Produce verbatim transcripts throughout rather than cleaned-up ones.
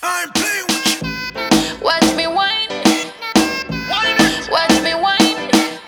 I'm playing with you. Watch me whine. Watch me whine.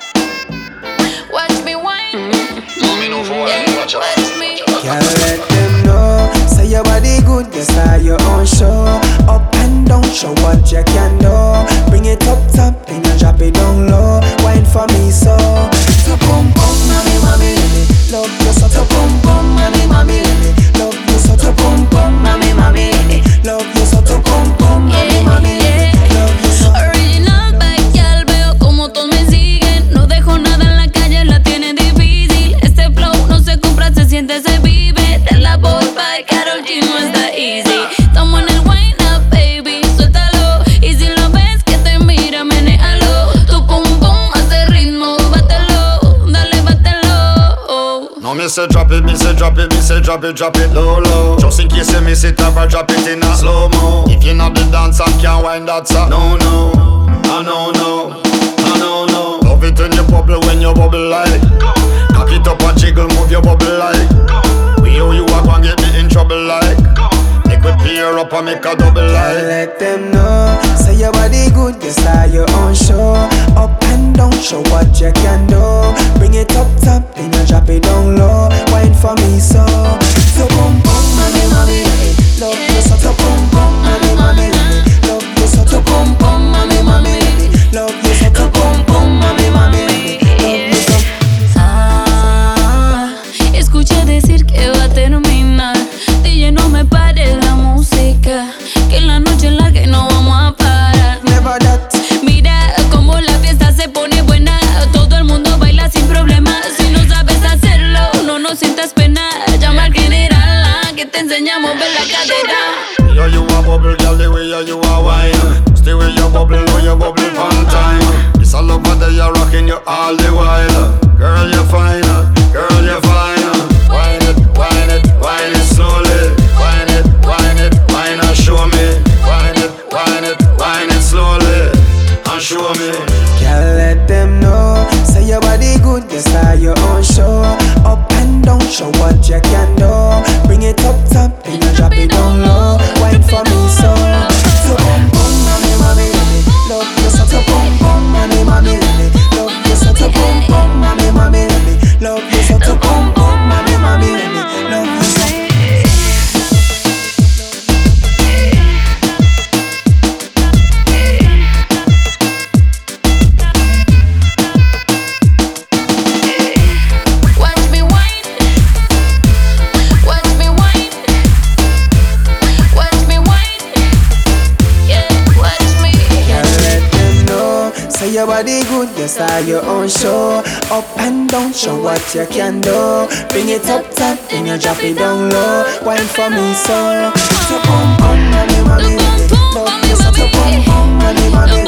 Watch me whine. Yeah, watch me. Can't let them know. Say your body good, you start your own show. Up and down, show what you can do. Bring it up top, then you drop it down low. Wine for me so. To pum pum, mommy, mommy, love you so. To pum pum, mommy, mommy, love you so. To pum pum, mommy, mommy, love you so. To pum pum, mommy, mommy, love you so. Original backyard, veo como todos me siguen. No dejo nada en la calle, la tiene difícil. Este flow no se compra, se siente, se vive. De la voz by Karol G no está easy. Estamos en el wine up, baby, suéltalo. Y si lo ves que te mira, menéalo. Tu pum pum hace ritmo, bátelo, dale, bátelo. No, me say drop it, me say drop it, me say drop it, drop it low, low. Just in case you miss it, I drop it in a slow-mo. If you're not the dance and can't wind that song, no, no, I no, no, I no, no. Love it when you bubble, when you bubble like. Cock it up and jiggle, move your bubble like. We owe you a go and get me in trouble like. Make we pair up and make a double Can't like. let them know. Say your body good, you start your own show. Up and down, show what you can do. Bring it up top, then you drop it down low. Wine for me so. So boom boom, mommy, mommy, love you so. To boom boom, mommy, mommy, love you so. To boom boom, mommy, mommy, love you so. To boom boom, mommy, mommy, love you so. Ah, escuché decir que va a terminar. D J, no me pares la música, que la noche es larga y no vamos a parar. Never that. Mira cómo la fiesta se pone buena. Todo el mundo baila sin problema. Si no sabes hacerlo, no nos sientas pena. Llama al general, ah, que te enseña a mover la cadera. Yeah, you a bubble, girl, the way you a wine. Stay with your bubble, know you bubble one time. It's all over there, you're rocking you all the while. Girl, you're fine, girl, you're fine. Wine it, wine it, wine it slowly. Wine it, wine it, wine and show me. Wine it, wine it, wine it slowly and show me. Can't let them know. Say your body good, you start your own show. Up and down, show what you can do. Bring it up top, then you drop it down low. Wine for me so. So boom boom, mommy, mommy, love you so. To boom boom, mommy, mommy, love you so. To boom boom, mommy, mommy, love you so. To boom boom, mommy, mommy, love you so. Watch me whine. Watch me whine. Watch me whine. Yeah, watch me. Can't let them know. Say your body good, you start your own show. Up and down, show what you can do. Bring it up top, then you drop it down low. Wine for me so. To boom boom, mommy, mommy, love you so. To boom boom, mommy, mommy,